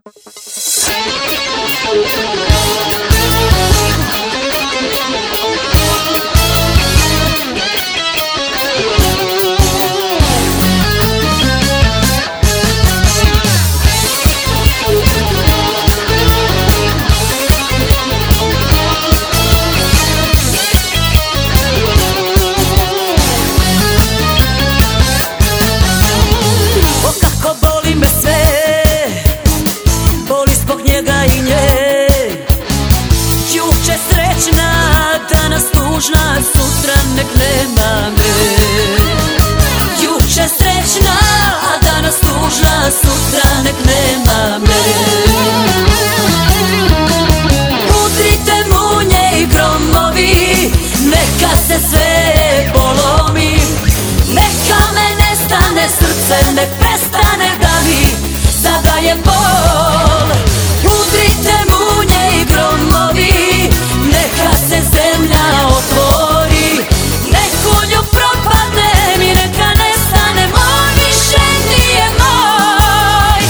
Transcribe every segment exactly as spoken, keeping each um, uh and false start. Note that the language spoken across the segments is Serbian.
Tužna, sutra nek nema me. Juče srećna, a danas tužna, sutra nek nema me. Udrite munje i gromovi, neka se sve polomi. Neka me nestane srce, nek prestane da mi zadaje bol. Udrite munje i gromovi, neka se zemlja otvori. Nek uljub propadne mi, neka nestane moj, više nije moj.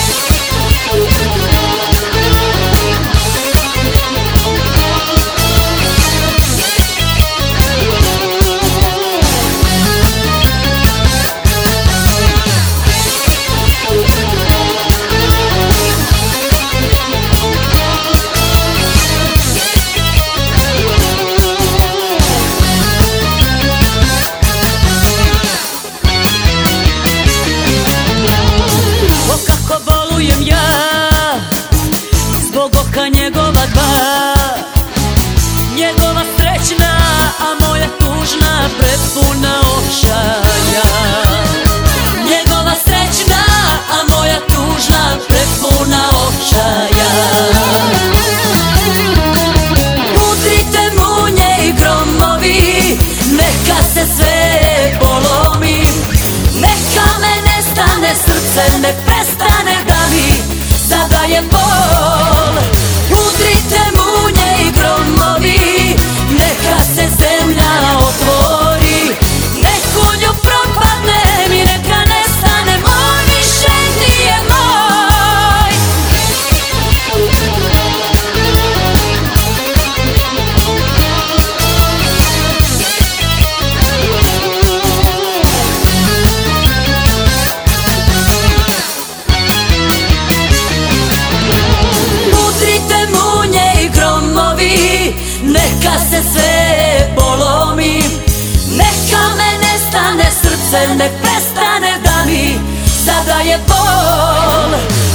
Njegova dva, njegova srećna, a moja tužna, prepuna očaja. Njegova srećna, a moja tužna, prepuna očaja. Udrite munje i gromovi, neka se sve polomi. Neka me nestane srce, nek prestane da mi zadaje bol. Udrite munje i gromovi, neka se zemlja otvori. Nek uljub propadne mi, neka nestane moj, više nije moj. Udrite munje i gromovi, neka se sve polomi. Neka me nestane srce, nek prestane da mi zadaje bol.